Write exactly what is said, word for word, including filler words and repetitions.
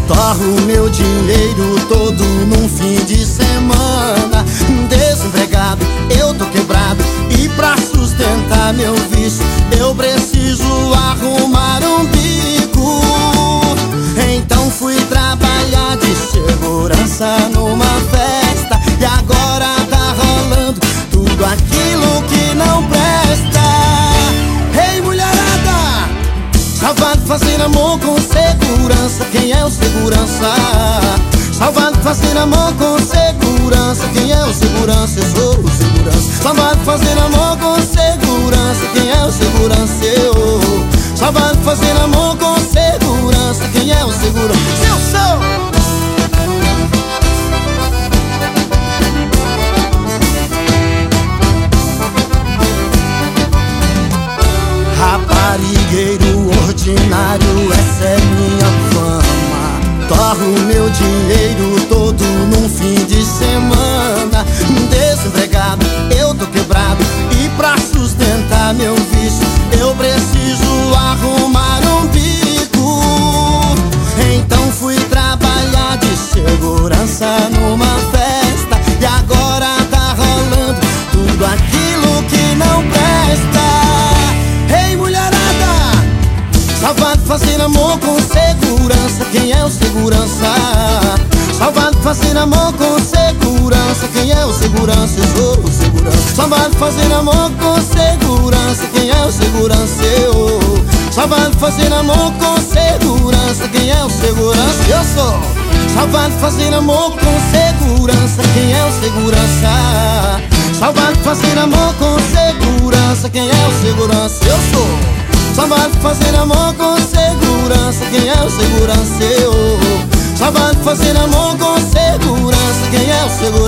Torro meu dinheiro todo num fim de semana. Desempregado, eu tô quebrado, e pra sustentar meu vício eu preciso arrumar um bico. Então fui trabalhar de segurança numa festa, e agora tá rolando tudo aquilo que não presta. Ei, mulherada, salvado fazendo amor com segurança. Quem é o segurança? Salvado fazendo amor com segurança. Quem é o segurança? Eu sou o segurança. Salvado fazendo amor com segurança. Quem é o segurança? Eu. Salvado fazendo amor com segurança. Quem é o segurança? Eu sou. Raparigueiro ordinário, essa é minha fama. Torro meu dinheiro todo num fim de semana. Desempregado, eu tô quebrado, e pra sustentar meu vício eu preciso arrumar um bico. Então fui trabalhar de segurança numa festa, e agora tá rolando tudo aquilo que não presta. Ei, mulherada, salvado fazendo amor com segurança. Quem é o segurança? Salvado fazendo amor com segurança. Quem é o segurança? Eu sou o segurança. Salvado fazendo amor com segurança. Quem é o segurança? Eu. Salvado fazendo amor com segurança. Quem é o segurança? Eu sou. Salvado fazendo amor com segurança. Quem é o segurança? Salvado fazendo amor com segurança. Quem é o segurança? Eu sou. Salvado fazendo amor com segurança. Quem é o segurança? Eu. Salvado fazendo amor com segurança. Quem é o segurança?